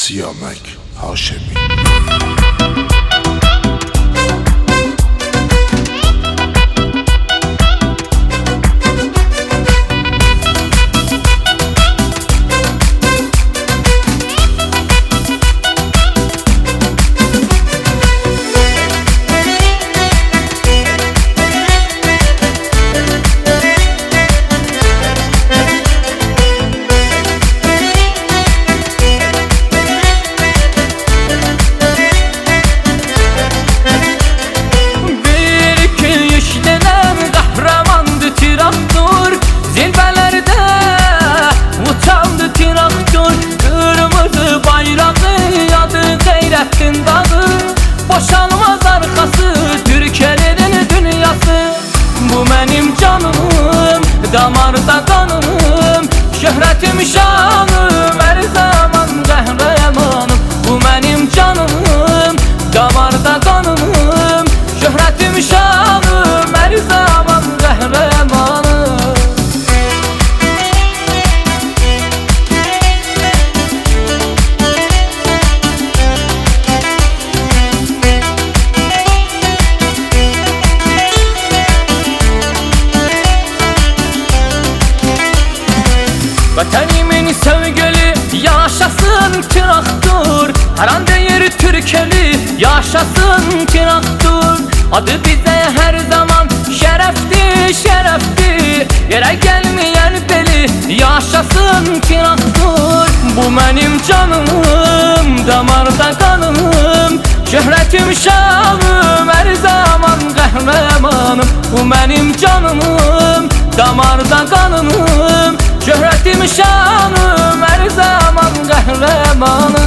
Siyamek Haşemi. Boşalmaz arkası Türkiye'nin dünyası. Bu benim canım, damarda kanım, şöhretim şanım, her zaman kahramanım. Bu benim canım, damarda kanım, şöhretim şanım, her zaman kahramanım. Vatanimin sevgili yaşasın traktör, her an değeri Türkeli yaşasın traktör. Adı bize her zaman şerefti, şerefti, yere gelmeyen beli yaşasın traktör. Bu benim canım, damarda kanım, şöhretim şanım, her zaman kahramanım. Bu benim canım, damarda kanım, şöhretim şanım, her zaman kahramanım.